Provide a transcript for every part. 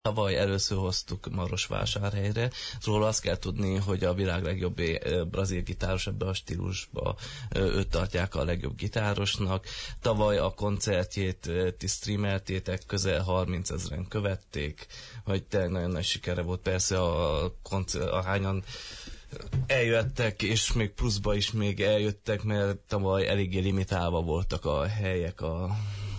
Tavaly először hoztuk Marosvásárhelyre. Róla azt kell tudni, hogy a világ legjobb brazil gitáros ebbe a stílusba, őt tartják a legjobb gitárosnak. Tavaly a koncertjét ti streameltétek, közel 30 000-en követték, hogy tényleg nagyon nagy sikere volt. Persze a hányan eljöttek, és még pluszba is még eljöttek, mert tavaly eléggé limitálva voltak a helyek a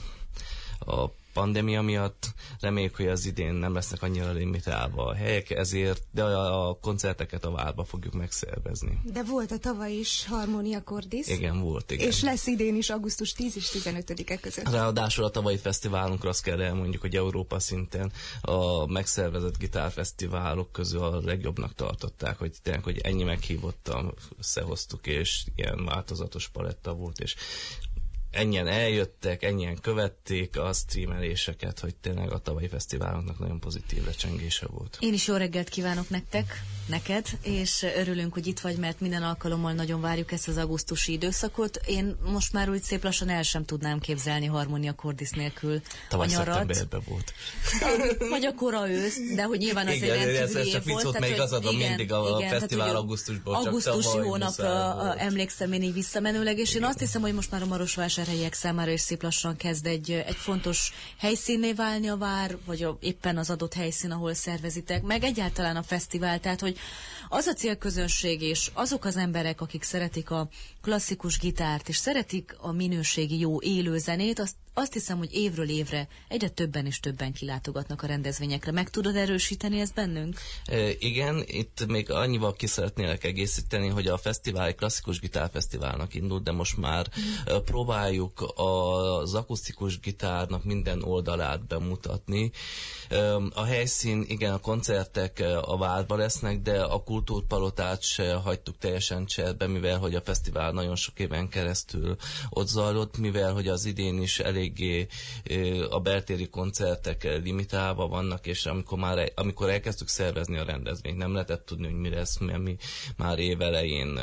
pandémia miatt. Reméljük, hogy az idén nem lesznek annyira limitálva a helyek, ezért, de a koncerteket a Várba fogjuk megszervezni. De volt a tavaly is Harmonia Cordis. Igen, volt, igen. És lesz idén is augusztus 10 és 15-e között. Ráadásul a tavalyi fesztiválunkra azt kell elmondjuk, hogy Európa szinten a megszervezett gitárfesztiválok közül a legjobbnak tartották, hogy tényleg, hogy ennyi meghívottan összehoztuk, és ilyen változatos paletta volt, és ennyien eljöttek, ennyien követték a streameléseket, hogy tényleg a tavalyi fesztiváloknak nagyon pozitív lecsengése volt. Én is jó reggelt kívánok neked, és örülünk, hogy itt vagy, mert minden alkalommal nagyon várjuk ezt az augusztusi időszakot. Én most már úgy szép lassan el sem tudnám képzelni Harmonia Cordis nélkül tavaly a nyarat. szeptemberben volt. Vagy a kora ősz, de hogy nyilván az egy rendkívüli év volt. Még az adom mindig a fesztivál augusztusból, augusztusi hónapra emlékszem én így visszamenőleg, és én azt hiszem, hogy most már a marosvásárhelyiek számára is szép lassan kezd egy fontos helyszínné válni a Vár, vagy éppen az adott helyszín, ahol szervezitek, meg egyáltalán a fesztivál, tehát hogy az a célközönség és azok az emberek, akik szeretik a klasszikus gitárt, és szeretik a minőségi jó élő zenét, azt hiszem, hogy évről évre egyre többen és többen kilátogatnak a rendezvényekre. Meg tudod erősíteni ezt bennünk? Igen, itt még annyival ki szeretnélek egészíteni, hogy a fesztivál egy klasszikus gitárfesztiválnak indult, de most már próbáljuk az akusztikus gitárnak minden oldalát bemutatni. A helyszín, igen, a koncertek a Várba lesznek, de a Kultúrpalotát se hagytuk teljesen cserbe, mivel hogy a fesztivál nagyon sok éven keresztül ott zajlott, mivel hogy az idén is eléggé a beltéri koncertek limitálva vannak, és amikor elkezdtük szervezni a rendezvényt, nem lehetett tudni, hogy mi lesz, mert mi már évelején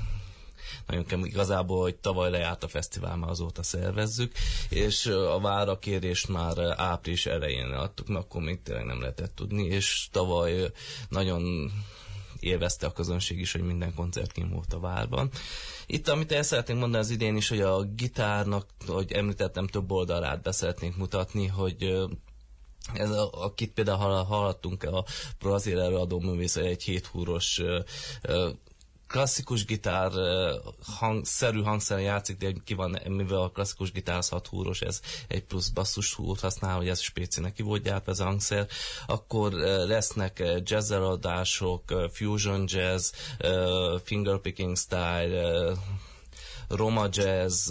nagyon igazából, hogy tavaly lejárt a fesztivál, már azóta szervezzük, és a Várra kérést már április elején adtuk, mert akkor még tényleg nem lehetett tudni, és tavaly nagyon élvezte a közönség is, hogy minden koncert kint volt a Várban. Itt, amit el szeretnénk mondani az idén is, hogy a gitárnak, hogy említettem, több oldalát be szeretnénk mutatni, hogy akit például hallottunk a brazil előadó művész, egy 7 húros klasszikus gitár szerű hangszeren játszik, de ki van, mivel a klasszikus gitár 6 húros, ez egy plusz basszus húrt használ, hogy ez spéci neki volt gyártva ez a hangszer, akkor lesznek jazz előadások, fusion jazz, fingerpicking style, roma jazz,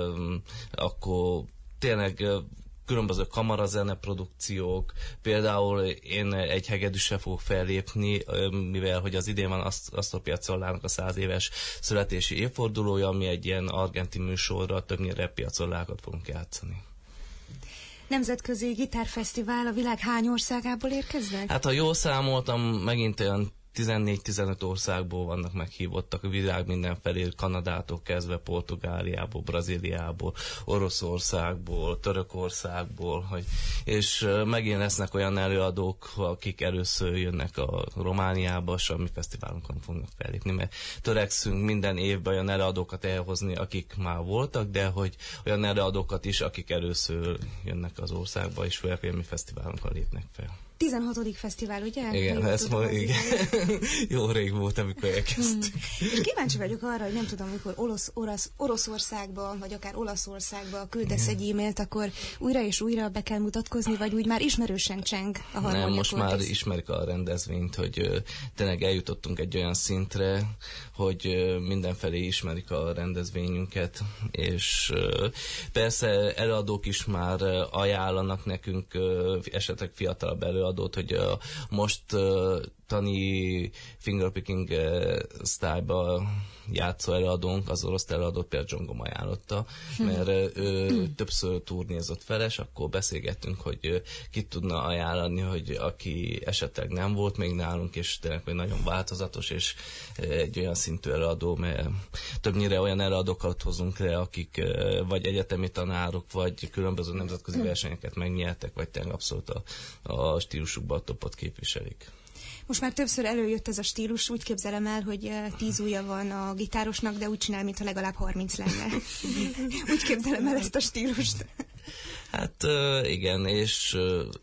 akkor tényleg különböző kamarazene produkciók, például én egy hegedűsre fogok fellépni, mivel hogy az idén van Astor Piazzolának a 100 éves születési évfordulója, ami egy ilyen argentin műsorra többnyire piazzolákat fogunk játszani. Nemzetközi gitárfesztivál a világ hány országából érkeznek? Hát ha jól számoltam, megint olyan 14-15 országból vannak meghívottak, a világ mindenfelé, Kanadától kezdve, Portugáliából, Brazíliából, Oroszországból, Törökországból, és megint lesznek olyan előadók, akik először jönnek a Romániába, és a mi fesztiválunkon fognak fellépni, mert törekszünk minden évben olyan előadókat elhozni, akik már voltak, de hogy olyan előadókat is, akik először jönnek az országba, és főleg a mi fesztiválunkon lépnek fel. 16. fesztivál, ugye? Igen, ez ma, igen. Jó rég volt, amikor elkezdtük. És kíváncsi vagyok arra, hogy nem tudom, amikor Oroszországba, vagy akár Olaszországba küldesz egy e-mailt, akkor újra és újra be kell mutatkozni, vagy úgy már ismerősen cseng a Harmonia Nem, most Cordis. már ismerik a rendezvényt, hogy tényleg eljutottunk egy olyan szintre, hogy mindenfelé ismerik a rendezvényünket, és persze előadók is már ajánlanak nekünk esetleg fiatalabb előadót, hogy most tani fingerpicking style-ba játszó előadónk, az orosz előadót például John Goma ajánlotta, mert ő többször turnézott fel, és akkor beszélgettünk, hogy ki tudna ajánlani, hogy aki esetleg nem volt még nálunk, és tényleg hogy nagyon változatos, és egy olyan szintű előadó, mert többnyire olyan előadókat hozunk le, akik vagy egyetemi tanárok, vagy különböző nemzetközi versenyeket megnyertek, vagy tényleg abszolút a stílus stílusukban a topot képviselik. Most már többször előjött ez a stílus, úgy képzelem el, hogy 10 ujja van a gitárosnak, de úgy csinál, mintha legalább 30 lenne. Úgy képzelem el ezt a stílust. Hát igen, és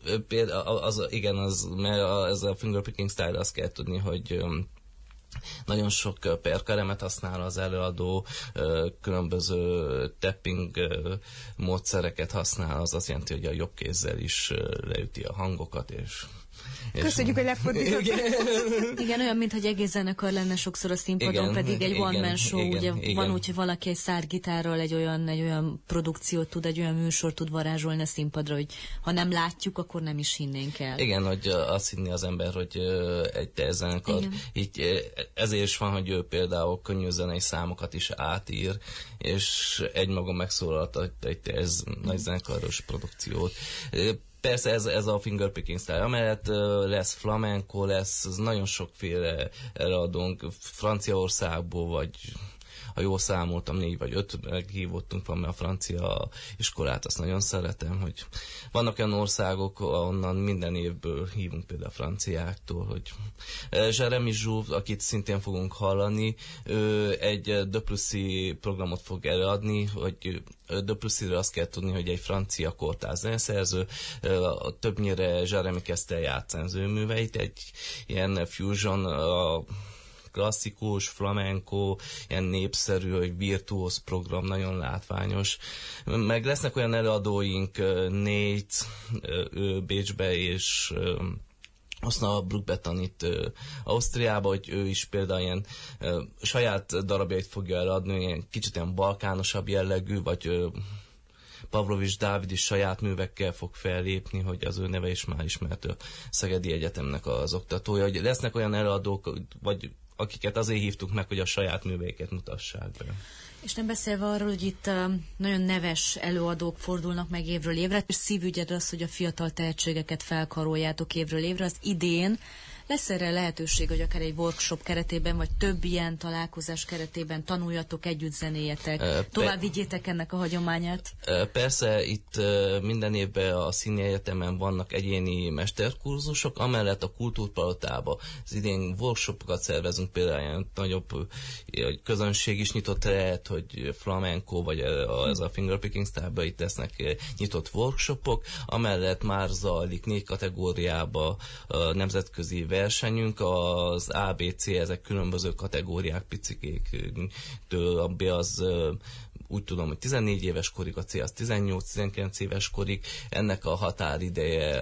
például mert ez a fingerpicking style, azt kell tudni, hogy nagyon sok perkaremet használ az előadó, különböző tapping módszereket használ, az azt jelenti, hogy a jobb kézzel is leüti a hangokat, és köszönjük, hogy lefordított. Igen, olyan, mintha egy egész zenekar lenne sokszor a színpadon, pedig egy one-man show, ugye van úgy, hogy valaki egy szárgitárral egy olyan produkciót tud, egy olyan műsort tud varázsolni a színpadra, hogy ha nem látjuk, akkor nem is hinnénk el. Igen, hogy azt hinni az ember, hogy egy zenekar. Így, ezért is van, hogy ő például könnyű zenei számokat is átír, és egymaga megszólalt egy nagy zenekaros produkciót. Persze ez a fingerpicking style, amellett lesz flamenco, lesz nagyon sokféle előadónk Franciaországból, vagy ha jól számoltam, 4 vagy 5 meghívottunk van, mert a francia iskolát azt nagyon szeretem, hogy vannak olyan országok, ahonnan minden évből hívunk például a franciáktól, hogy Jeremy Jouve, akit szintén fogunk hallani, ő egy Debussy programot fog előadni, hogy Debussyről azt kell tudni, hogy egy francia kortárs zeneszerző, többnyire Jeremy kezdte játszani az ő műveit, egy ilyen fusion, klasszikus, flamenco, ilyen népszerű, hogy virtuóz program, nagyon látványos. Meg lesznek olyan előadóink, Nate, ő Bécsbe, és Osnabrückbe tanít Ausztriába, hogy ő is például ilyen saját darabjait fogja eladni, ilyen kicsit ilyen balkánosabb jellegű, vagy Pavlovics Dávid is saját művekkel fog fellépni, hogy az ő neve is már ismert a Szegedi Egyetemnek az oktatója, hogy lesznek olyan előadók, vagy akiket azért hívtuk meg, hogy a saját műveiket mutassák be. És nem beszélve arról, hogy itt nagyon neves előadók fordulnak meg évről évre, és szívügyed az, hogy a fiatal tehetségeket felkaroljátok évről évre. Az idén lesz erre lehetőség, hogy akár egy workshop keretében, vagy több ilyen találkozás keretében tanuljatok, együtt zenéjetek, tovább vigyétek ennek a hagyományát? Persze, itt minden évben a Színi Egyetemen vannak egyéni mesterkurzusok, amellett a Kultúrpalotában az idén workshopokat szervezünk, például ilyen nagyobb közönség is nyitott lehet, hogy flamenco, vagy ez a fingerpicking style-ban itt lesznek nyitott workshopok, amellett már zajlik 4 kategóriába nemzetközi versenyünk, az ABC, ezek különböző kategóriák picikéktől, abbi az úgy tudom, hogy 14 éves korig, a C az 18-19 éves korig, ennek a határideje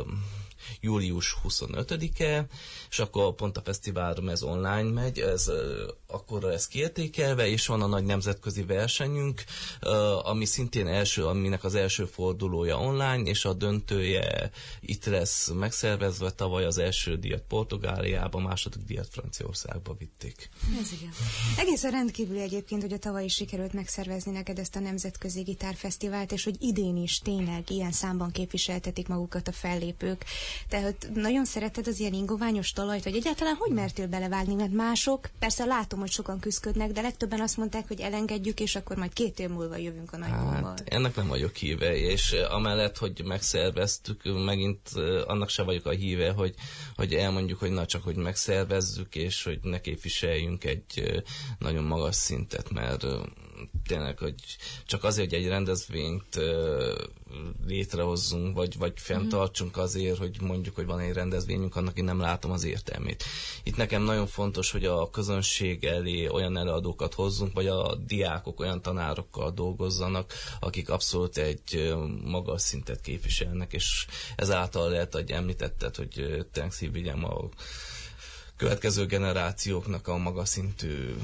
július 25-e, és akkor pont a fesztiválra ez online megy, akkor ez kiértékelve, és van a nagy nemzetközi versenyünk, ami szintén aminek az első fordulója online, és a döntője itt lesz megszervezve, tavaly az első díjat Portugáliába, második díjat Franciaországba vitték. Ez igen. Egészen rendkívüli egyébként, hogy a tavaly is sikerült megszervezni neked ezt a nemzetközi gitárfesztivált, és hogy idén is tényleg ilyen számban képviseltetik magukat a fellépők. Tehát nagyon szereted az ilyen ingoványos talajt, vagy egyáltalán hogy mertél belevágni, mert mások, persze látom, hogy sokan küzdködnek, de legtöbben azt mondták, hogy elengedjük, és akkor majd 2 év múlva jövünk a nagy bombbal. Hát, ennek nem vagyok híve, és amellett, hogy megszerveztük, megint annak se vagyok a híve, hogy elmondjuk, hogy na csak, hogy megszervezzük, és hogy ne képviseljünk egy nagyon magas szintet, mert tényleg, hogy csak azért, hogy egy rendezvényt létrehozzunk, vagy fenntartsunk azért, hogy mondjuk, hogy van egy rendezvényünk, annak én nem látom az értelmét. Itt nekem nagyon fontos, hogy a közönség elé olyan előadókat hozzunk, vagy a diákok olyan tanárokkal dolgozzanak, akik abszolút egy magas szintet képviselnek, és ezáltal lehet, hogy említetted, hogy tényleg szívvigyem a következő generációknak a magas szintű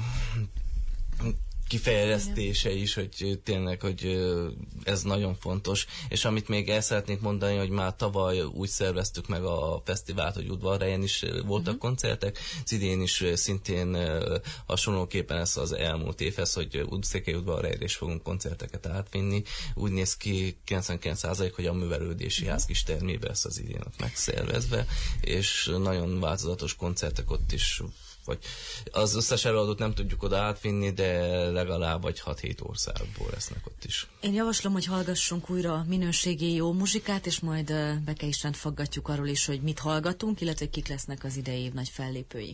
kifejlesztése is, hogy tényleg, hogy ez nagyon fontos. És amit még el szeretnék mondani, hogy már tavaly úgy szerveztük meg a fesztivált, hogy Udvarhelyen is voltak koncertek, az idén is szintén hasonlóképpen lesz az elmúlt évhez, hogy Székely Udvarhelyre is fogunk koncerteket átvinni. Úgy néz ki 99%, hogy a művelődési ház kis termében lesz az idén ott megszervezve, és nagyon változatos koncertek ott is vagy az összes előadót nem tudjuk oda átvinni, de legalább vagy 6-7 országból lesznek ott is. Én javaslom, hogy hallgassunk újra minőségi jó muzsikát, és majd Beke Istvánt faggatjuk arról is, hogy mit hallgatunk, illetve kik lesznek az idei év nagy fellépői.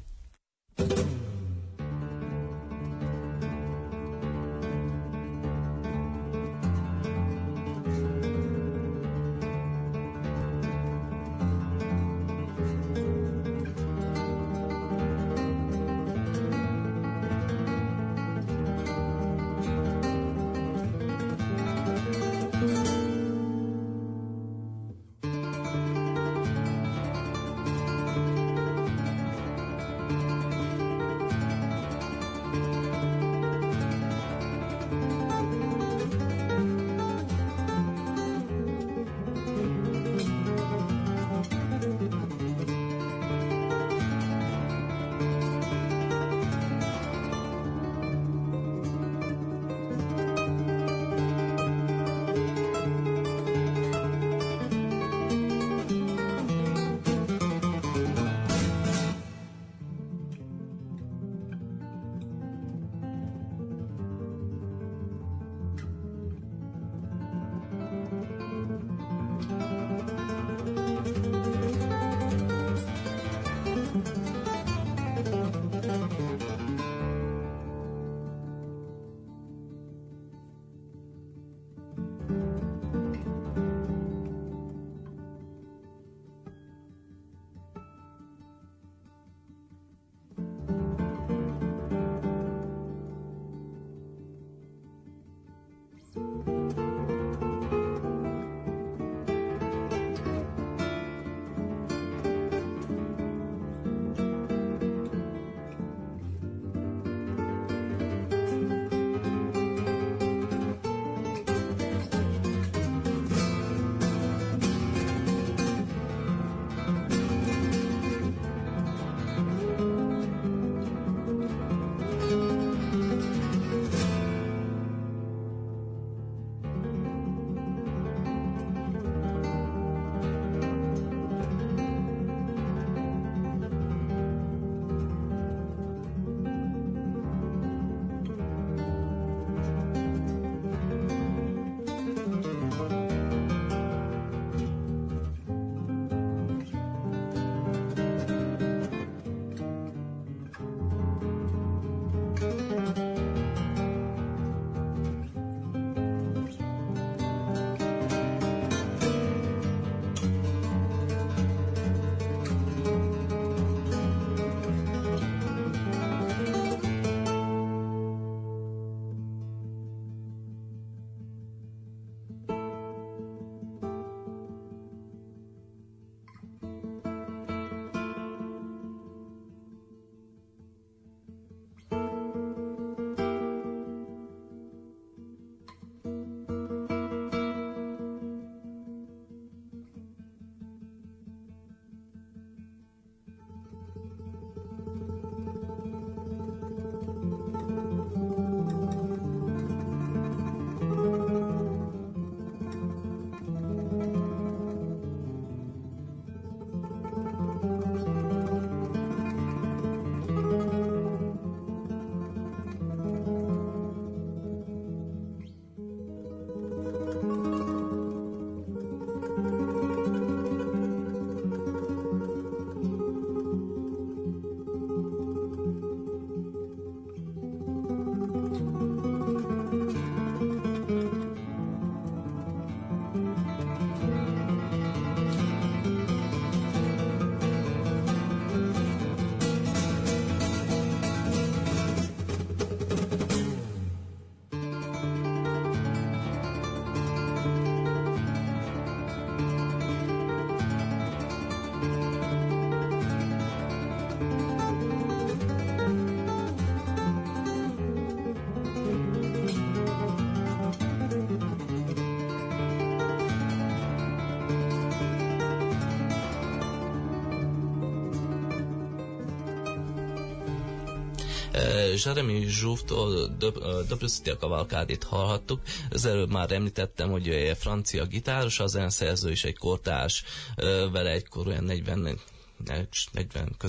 Jeremy Jouve-tól Debussy a kavalkádét hallhattuk. Az előbb már említettem, hogy egy francia gitáros, a zeneszerző is egy kortárs, vele egykor olyan 40 közepén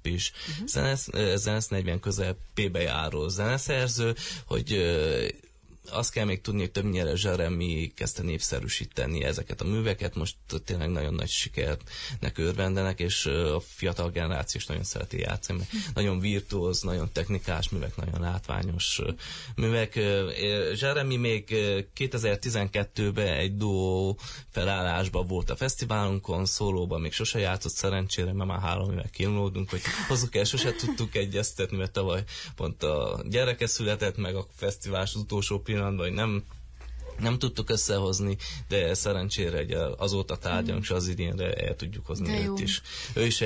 is. Zenesz 40 közepébe járó zeneszerző, hogy azt kell még tudni, hogy többnyire Jeremy kezdte népszerűsíteni ezeket a műveket, most tényleg nagyon nagy sikernek örvendenek, és a fiatal generáció is nagyon szereti játszani, mert nagyon virtuóz, nagyon technikás művek, nagyon látványos művek. Jeremy még 2012-ben egy duó felállásban volt a fesztiválunkon, szólóban még sose játszott, szerencsére, mert már 3 éve kínlódunk, hogy hozzuk el, sose tudtuk egyeztetni, mert tavaly pont a gyereke született, meg a fesztivál az utolsó pillanatban, hogy nem tudtuk összehozni, de szerencsére azóta tárgyalunk, és az idénre el tudjuk hozni őt is. Ő is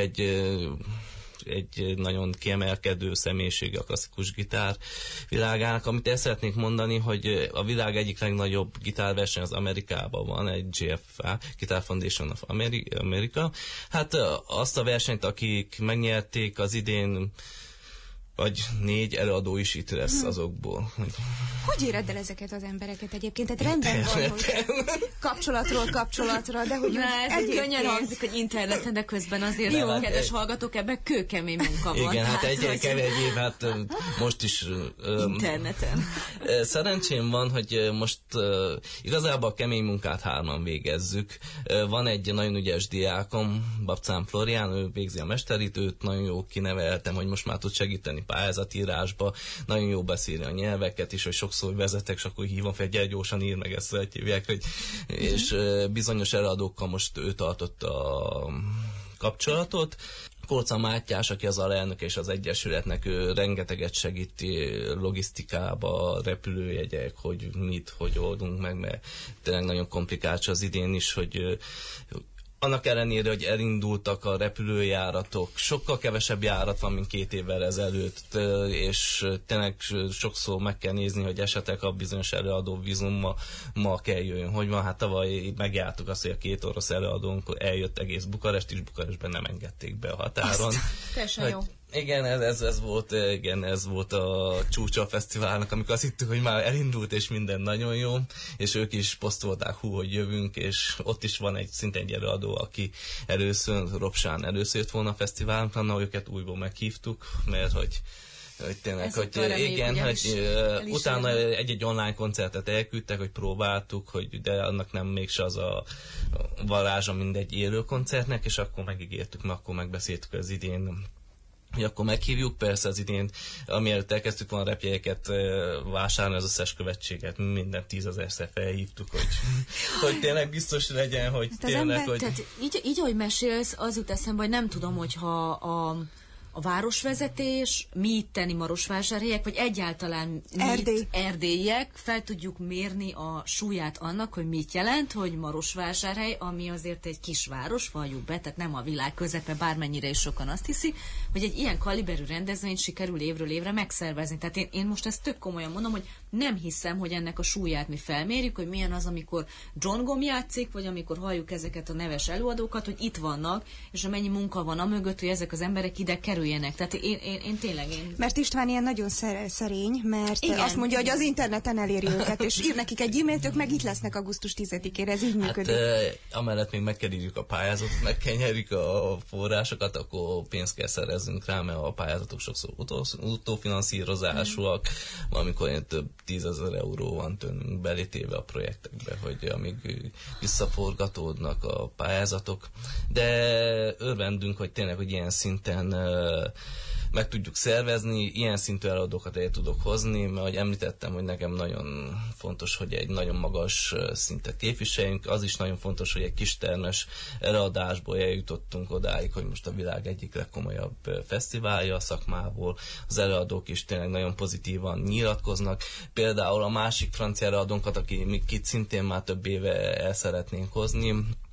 egy nagyon kiemelkedő személyiség a klasszikus gitár világának. Amit el szeretnék mondani, hogy a világ egyik legnagyobb gitárverseny az Amerikában van, egy GFA, Guitar Foundation of America. Hát azt a versenyt, akik megnyerték az idén, vagy 4 előadó is itt lesz azokból. Hogy éred el ezeket az embereket egyébként? Tehát rendben van, hogy kapcsolatról kapcsolatra, de hogy ez könnyen hangzik, hogy interneten, de közben azért a kedves hallgatók, ebben kőkemény munka van. Igen, hát egy év, hát most is interneten. Szerencsém van, hogy most igazából a kemény munkát 3-an végezzük. Van egy nagyon ügyes diákom, Babcán Florián, ő végzi a mesterít, őt nagyon jó kineveltem, hogy most már tud segíteni pályázatírásba, nagyon jó beszélni a nyelveket is, hogy sokszor vezetek, és akkor hívom fel, gyere gyorsan ír meg, ezt hívják, hogy, és bizonyos előadókkal most ő tartott a kapcsolatot. Kolca Mátyás, aki az alelnök és az Egyesületnek, ő rengeteget segíti logisztikába, repülőjegyek, hogy hogy oldunk meg, mert tényleg nagyon komplikált az idén is, hogy annak ellenére, hogy elindultak a repülőjáratok, sokkal kevesebb járat van, mint 2 évvel ezelőtt, és tényleg sokszor meg kell nézni, hogy esetleg a bizonyos előadó vízumma ma kell jöjjön. Hogy van, hát tavaly megjártuk azt, hogy a 2 orosz előadónk eljött egész Bukarest, és Bukarestben nem engedték be a határon. Teljesen jó. Igen, ez volt a csúcsa a fesztiválnak, amikor azt hittük, hogy már elindult, és minden nagyon jó, és ők is posztolták, hogy jövünk, és ott is van szinte egy előadó, aki Robsán először jött volna a fesztiválunkra, őket újból meghívtuk, mert hogy tényleg, hogy igen, hogy utána egy online koncertet elküldtek, hogy próbáltuk, de annak nem mégse az a varázsa, mint egy élő koncertnek, és akkor megígértük, mert akkor megbeszéltük az idén, hogy akkor meghívjuk, persze az idén, amiért elkezdtük volna repjegyeket vásárolni, az összes követséget minden 10 000-szer felhívtuk, hogy tényleg biztos legyen, hogy hát tényleg, ember, hogy... Tehát így, ahogy mesélsz, az jut eszembe, hogy nem tudom, hogyha a városvezetés, mi itteni Marosvásárhelyek, vagy egyáltalán mi erdélyiek fel tudjuk mérni a súlyát annak, hogy mit jelent, hogy Marosvásárhely, ami azért egy kisváros, valljuk be, tehát nem a világ közepe, bármennyire is sokan azt hiszi, hogy egy ilyen kaliberű rendezvényt sikerül évről évre megszervezni. Tehát én most ezt tök komolyan mondom, hogy nem hiszem, hogy ennek a súlyát mi felmérjük, hogy milyen az, amikor John Gom játszik, vagy amikor halljuk ezeket a neves előadókat, hogy itt vannak, és amennyi munka van amögött, hogy ezek az emberek ide kerüljenek. Tehát én tényleg... Mert István ilyen nagyon szerény, mert igen, azt mondja, hogy az interneten eléri őket, és ír nekik egy e-mailt, ők meg itt lesznek augusztus 10-ére, ez így működik. Hát amellett még meg kell írjuk a pályázatot, meg kell nyerjük a forrásokat, akkor pénzt kell szerezzünk rá, mert a pályázatok sokszor utófinanszírozásúak, valamikor több 10 000 euró van tőlünk belétéve a projektekbe, hogy amíg visszaforgatódnak a pályázatok. De örvendünk, hogy tényleg, hogy ilyen szinten meg tudjuk szervezni, ilyen szintű előadókat el tudok hozni, mert ahogy említettem, hogy nekem nagyon fontos, hogy egy nagyon magas szintet képviseljünk, az is nagyon fontos, hogy egy kis termes előadásból eljutottunk odáig, hogy most a világ egyik legkomolyabb fesztiválja a szakmából, az előadók is tényleg nagyon pozitívan nyilatkoznak, például a másik francia előadónkat, akit szintén már több éve el szeretnénk hozni,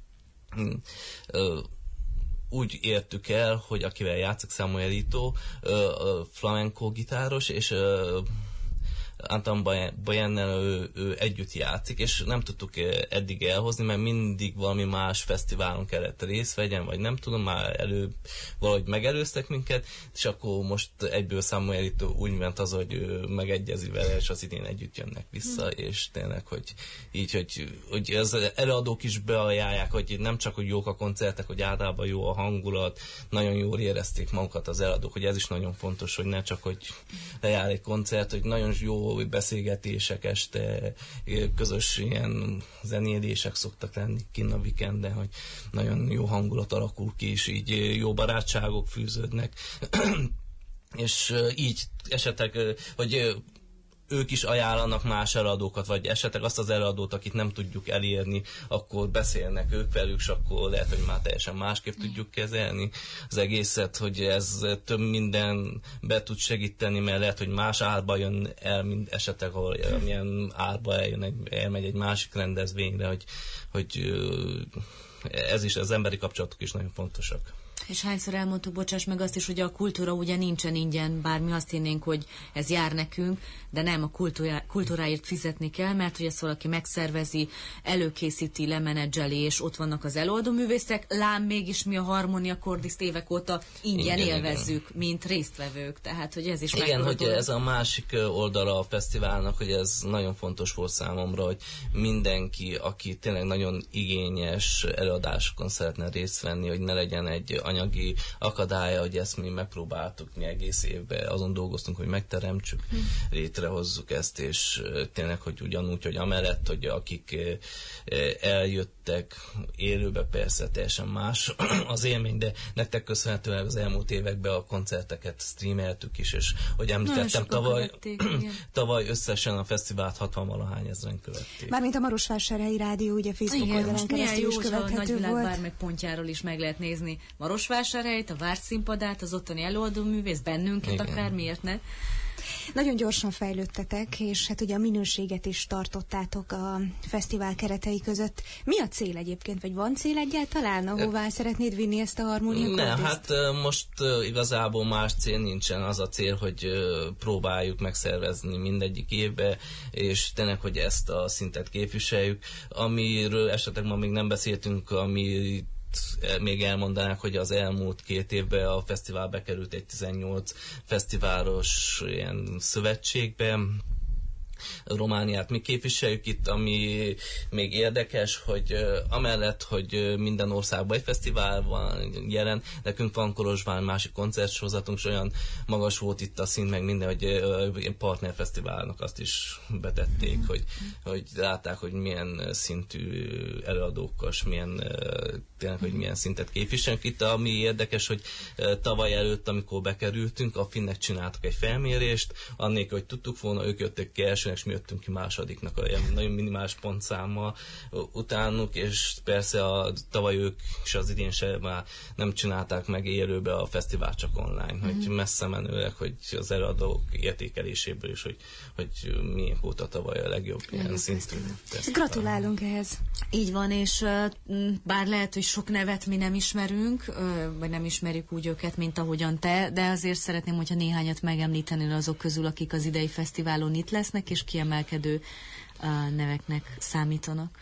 úgy értük el, hogy akivel játszik Samuelito, flamenco gitáros, és Anton Bayennel ő együtt játszik, és nem tudtuk eddig elhozni, mert mindig valami más fesztiválon kellett részt vegyen, vagy nem tudom, már valahogy megelőztek minket, és akkor most egyből Samuel itt úgy ment az, hogy ő megegyezi vele, és az idén együtt jönnek vissza, és tényleg, hogy így, hogy az előadók is beajánlják, hogy nem csak, hogy jók a koncertek, hogy általában jó a hangulat, nagyon jól érezték magukat az előadók, hogy ez is nagyon fontos, hogy ne csak, hogy lejár egy koncert, hogy nagyon jó beszélgetések este, közös ilyen zenélések szoktak lenni kinn a weekenden, hogy nagyon jó hangulat alakul ki, és így jó barátságok fűződnek. És így esetleg, hogy ők is ajánlanak más előadókat, vagy esetleg azt az előadót, akit nem tudjuk elérni, akkor beszélnek ők velük, és akkor lehet, hogy már teljesen másképp tudjuk kezelni az egészet, hogy ez több minden be tud segíteni, mert lehet, hogy más árba jön el, mint esetleg, ahol milyen árba elmegy egy másik rendezvényre, hogy ez is, az emberi kapcsolatok is nagyon fontosak. És hányszor elmondtuk, bocsáss meg azt is, hogy a kultúra ugye nincsen ingyen, bár mi azt hinnénk, hogy ez jár nekünk, de nem, a kultúráért fizetni kell, mert hogy ezt valaki megszervezi, előkészíti, lemenedzseli, és ott vannak az előadóművészek, lám mégis mi a Harmonia Cordist évek óta ingyen élvezzük, mint résztvevők, tehát hogy ez is igen, hogy ez a másik oldala a fesztiválnak, hogy ez nagyon fontos volt számomra, hogy mindenki, aki tényleg nagyon igényes előadásokon szeretne részt venni, hogy ne legyen egy anyagi akadálya, hogy ezt mi megpróbáltuk, mi egész évben azon dolgoztunk, hogy megteremtsük, létrehozzuk ezt, és tényleg, hogy ugyanúgy, hogy amellett, hogy akik eljöttek élőbe, persze teljesen más az élmény, de nektek köszönhetően az elmúlt években a koncerteket streameltük is, és hogy említettem, tavaly összesen a fesztivált 60-valahány ezren követték. Mármint a Marosvásárhelyi Rádió, ugye Facebook oldalán keresztül is követhető volt. A bármely pontjáról is meg lehet nézni Marosvásárhelyt, a Várt színpadát, az ottani előadóművész, bennünket, akár miért ne. Nagyon gyorsan fejlődtetek, és hát ugye a minőséget is tartottátok a fesztivál keretei között. Mi a cél egyébként, vagy van cél egyáltalán, ahová szeretnéd vinni ezt a Harmonia Cordist? Nem, hát most igazából más cél nincsen. Az a cél, hogy próbáljuk megszervezni mindegyik évbe, és tényleg, hogy ezt a szintet képviseljük. Amiről esetleg ma még nem beszéltünk, ami még elmondanák, hogy az elmúlt 2 évben a fesztivál bekerült egy 18 fesztiválos ilyen szövetségbe. Romániát mi képviseljük itt, ami még érdekes, hogy amellett, hogy minden országban egy fesztivál van jelen, nekünk van Kolozsván másik koncertsorozatunk, és olyan magas volt itt a szint, meg minden, hogy partnerfesztiválnak azt is betették, hogy látták, hogy milyen szintű előadókkal, tényleg, hogy milyen szintet képviselünk. Itt ami érdekes, hogy tavaly előtt, amikor bekerültünk, a finnek csináltak egy felmérést, annélkül, hogy tudtuk volna, ők jöttek ki elsőnek, és mi jöttünk ki másodiknak, olyan nagyon minimális pontszámmal utánuk, és persze tavaly ők és az idén se már nem csinálták meg élőbe a fesztivál, csak online, hogy messze menőleg, hogy az előadók értékeléséből is, hogy milyen volt a tavaly a legjobb ilyen szintű. Gratulálunk ehhez. Így van, és bár lehet, hogy sok nevet mi nem ismerünk, vagy nem ismerjük úgy őket, mint ahogyan te, de azért szeretném, hogyha néhányat megemlíteni azok közül, akik az idei fesztiválon itt lesznek, és kiemelkedő neveknek számítanak.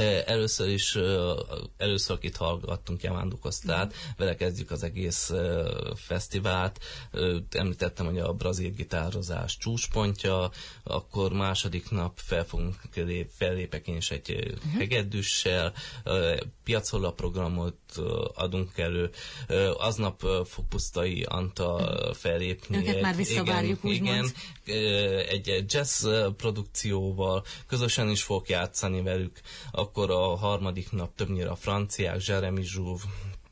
Először akit hallgattunk, Jeván Dukosztát, vele kezdjük az egész fesztivált. Említettem, hogy a brazil gitározás csúcspontja, akkor második nap fellépek én is egy hegedűssel, Piazzolla programot adunk elő, aznap fog Pusztai Antal fellépni. Őket már visszavárjuk, úgymond. Egy jazz produkcióval, közösen is fogok játszani velük, akkor a harmadik nap többnyire a franciák, Jeremy Jouve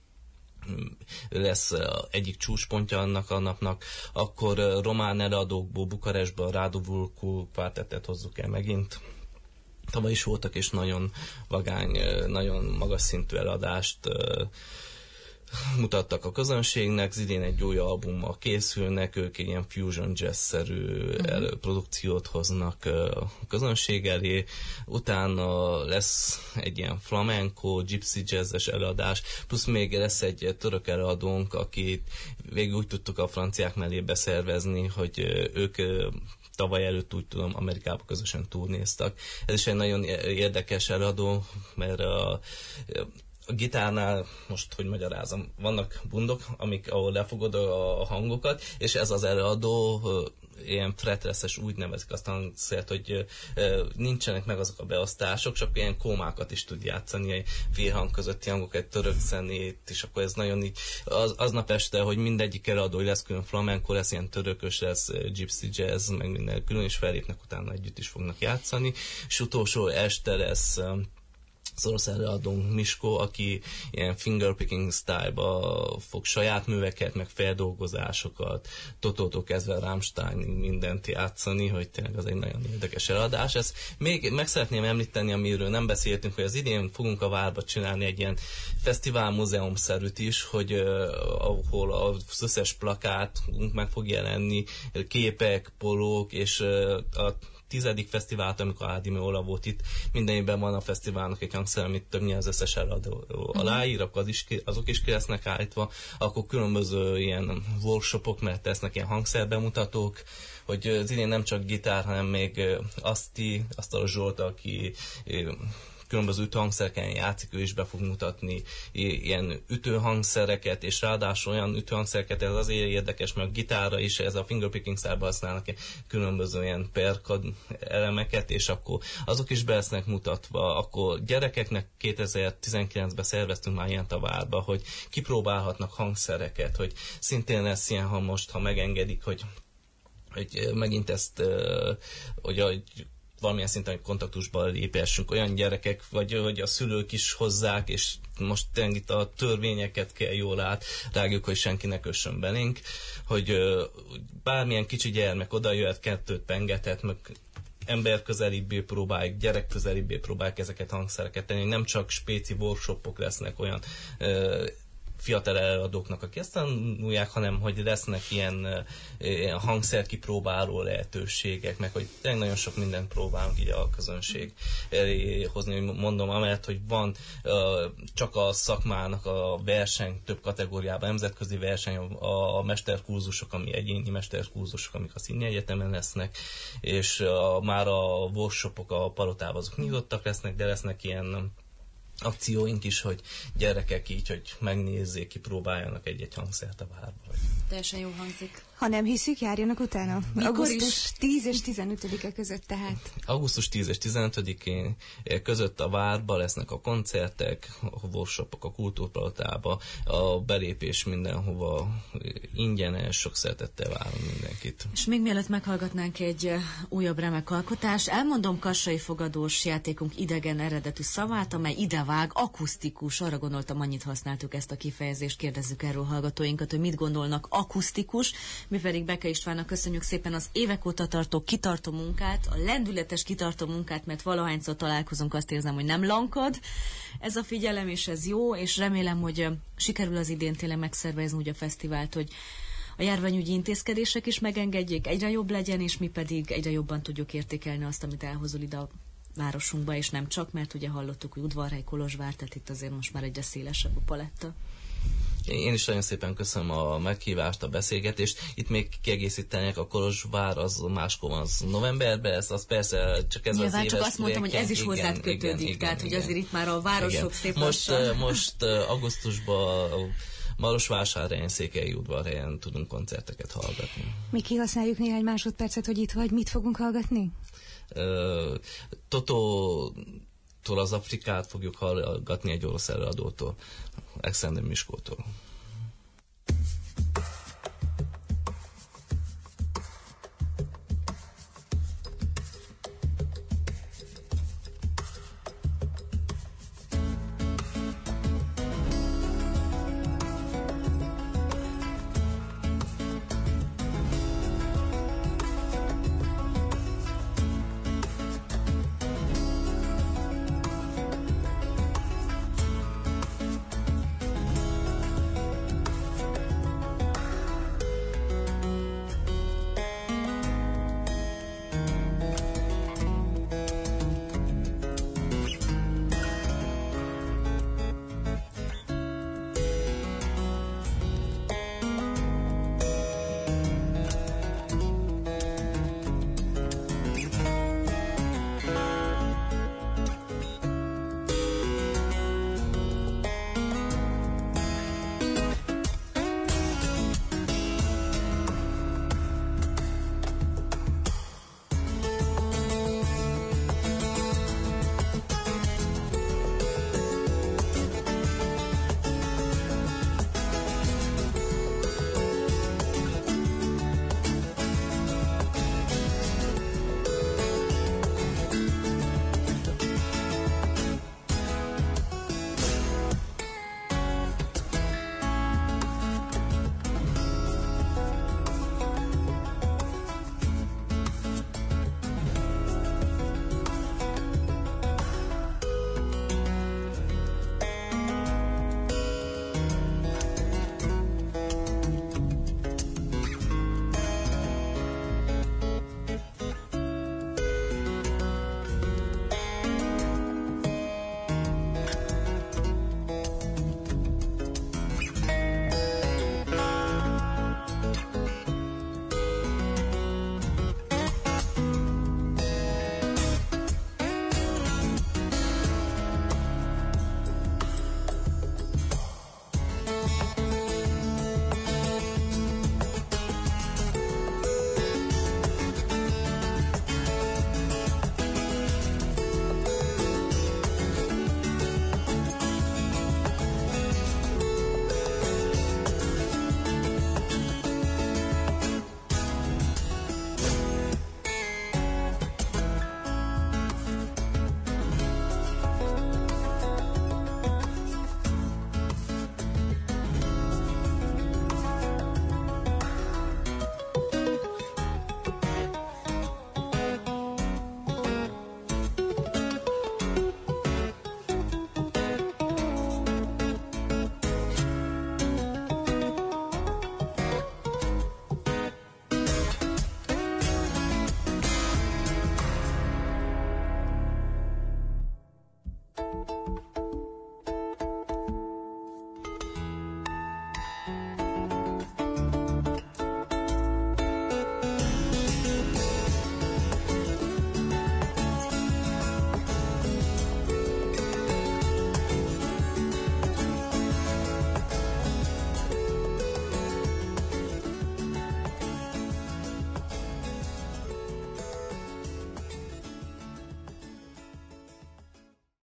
lesz egyik csúcspontja annak a napnak, akkor román előadókból Bukarestben a Radu Vulcu kvártettet hozzuk el megint. Tavaly is voltak, és nagyon vagány, nagyon magas szintű eladást mutattak a közönségnek, idén egy új albummal készülnek, ők ilyen fusion jazz-szerű produkciót hoznak a közönség elé, utána lesz egy ilyen flamenco, gypsy jazzes eladás, plusz még lesz egy török előadónk, akit végül úgy tudtuk a franciák mellé beszervezni, hogy ők tavaly előtt úgy tudom Amerikába közösen turnéztak. Ez is egy nagyon érdekes előadó, mert a gitárnál, most hogy magyarázom, vannak bundok, ahol lefogod a hangokat, és ez az előadó ilyen fretless-es, úgy nevezik azt a hangszert, hogy nincsenek meg azok a beosztások, csak ilyen kómákat is tud játszani, egy félhang közötti hangokat, török zenét, és akkor ez nagyon így, aznap este, hogy mindegyik előadó lesz külön flamenco, lesz ilyen törökös, lesz gypsy jazz, meg minden külön, és fellépnek, utána együtt is fognak játszani, és utolsó este lesz az orosz előadónk Misko, aki ilyen fingerpicking style-ba fog saját műveket, meg feldolgozásokat, Totótól kezdve Rammsteinig mindent játszani, hogy tényleg az egy nagyon érdekes előadás. Ezt még meg szeretném említeni, amiről nem beszéltünk, hogy az idén fogunk a Várba csinálni egy ilyen fesztivál múzeumszerűt is, hogy ahol az összes plakát meg fog jelenni, képek, polók, és a 10. fesztivált, amikor Ádi Meola volt itt, minden évben van a fesztiválnak egy hangszer, amit többnyire az összes eladó aláír, akkor azok is ki lesznek állítva, akkor különböző ilyen workshopok, mert tesznek ilyen hangszerbemutatók, hogy az idén nem csak gitár, hanem még Asztalos Zsolt, aki különböző ütőhangszereken játszik, ő is be fog mutatni ilyen ütőhangszereket, és ráadásul olyan ütőhangszereket, ez azért érdekes, mert a gitárra is, ez a fingerpicking style-ban használnak különböző ilyen perkad elemeket, és akkor azok is be lesznek mutatva. Akkor gyerekeknek 2019-ben szerveztünk már ilyent a Várba, hogy kipróbálhatnak hangszereket, hogy szintén lesz ilyen, ha megengedik, hogy megint ezt, hogy valamilyen szinten kontaktusba lépessünk, olyan gyerekek, vagy hogy a szülők is hozzák, és most tényleg itt a törvényeket kell jól átrágjuk, hogy senki ne kössön belénk, hogy bármilyen kicsi gyermek oda jöhet, kettőt pengethet, meg ember közelibbé próbáljuk, gyerek közelibbé próbáljuk ezeket hangszereket tenni, nem csak spéci workshopok lesznek olyan fiatal előadóknak, akik ezt tanulják, hanem hogy lesznek ilyen hangszerkipróbáló lehetőségek, meg hogy tényleg nagyon sok mindent próbálunk így a közönség elé hozni, hogy mondom, amellett, hogy van csak a szakmának a verseny több kategóriában, nemzetközi verseny, a mesterkurzusok, ami egyéni mesterkurzusok, amik a Színei Egyetemen lesznek, és már a workshopok a Palotában azok nyitottak lesznek, de lesznek ilyen akcióink is, hogy gyerekek így, hogy megnézzék, kipróbáljanak egy-egy hangszert a Várba. Teljesen jó hangzik. Ha nem hiszük, járjanak utána. Mikor augusztus is? 10 és 15-e között tehát. Augusztus 10 és 15-én között a Várba lesznek a koncertek, a workshopok a Kultúrpalotába, a belépés mindenhova ingyenes, sok szeretettel várunk mindenkit. És még mielőtt meghallgatnánk egy újabb remek alkotás, elmondom Kassai fogadós játékunk idegen eredetű szavát, amely idevág, akusztikus. Arra gondoltam, annyit használtuk ezt a kifejezést, kérdezzük erről hallgatóinkat, hogy mit gondolnak akusztikus. Mi pedig Beke Istvánnak köszönjük szépen az évek óta tartó kitartó munkát, a lendületes kitartó munkát, mert valahányszor találkozunk, azt érzem, hogy nem lankad. Ez a figyelem, és ez jó, és remélem, hogy sikerül az idén tényleg megszervezni úgy a fesztivált, hogy a járványügyi intézkedések is megengedjék, egyre jobb legyen, és mi pedig egyre jobban tudjuk értékelni azt, amit elhozol ide a városunkba, és nem csak, mert ugye hallottuk, hogy Udvarhely, Kolozsvár, tehát itt azért most már egyre szélesebb a paletta. Én is nagyon szépen köszönöm a meghívást, a beszélgetést. Itt még kiegészítenek, a Kolozsvár az máskor van, az novemberben, az persze csak ez nyilván az éves. Csak azt mondtam, hogy ez is hozzád kötődik, tehát hogy azért itt már a városok szép lassan. Most augusztusban Marosvásárhelyen, Székelyudvarhelyen tudunk koncerteket hallgatni. Mi kihasználjuk néhány másodpercet, hogy itt vagy, mit fogunk hallgatni? Totótól az Afrikát fogjuk hallgatni egy orosz előadótól, Alexander Miskótól.